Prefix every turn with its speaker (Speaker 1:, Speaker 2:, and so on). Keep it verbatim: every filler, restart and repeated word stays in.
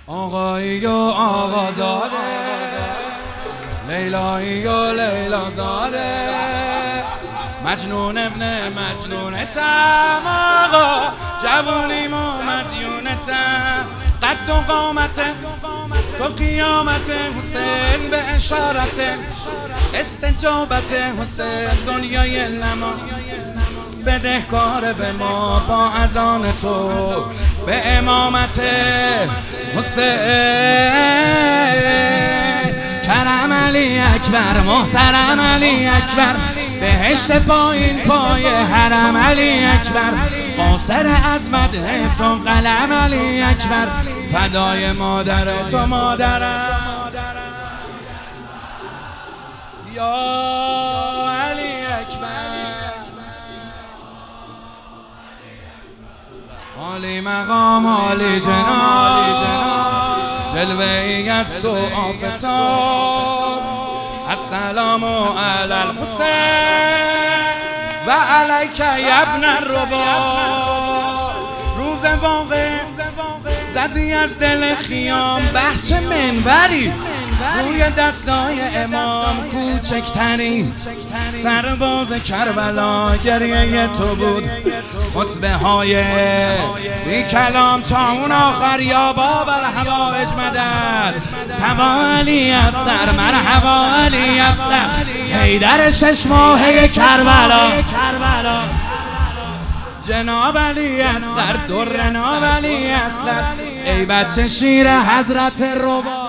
Speaker 1: آقایی و آقازاده، لیلایی و لیلا زاده، مجنون ابن مجنونتم، آقا جوونیم و مدیونتم، قد و قامت تو قیامت حسین به اشارت استجابت حسین، دنیای لما بدهکار به ما با اذان تو به امامت حسین. کرم علی اکبر، محترم علی اکبر، بهشت پایین پای حرم علی اکبر، قاصر از مدح تو قلم علی اکبر، فدای مادر تو مادرم یا علی اکبر. عالی مقام عالی جناب، جلوه ای از تو آفتاب، السلام علی الحسین و علیک ابن الرباب. روز واقع زدی از دل خیام بهچه منبری، روی دستای امام کوچکترین سرباز کربلا گریه تو بود، خطبه های بی کلام تا اون آخر، یا باب الحوائج مدد، سوا علی اصغر مرحبا علی اصغر، حیدر شش ماهه کربلا، جناب علی اصغر در ناب علی اصغر، ای بچه شیر حضرت رباب.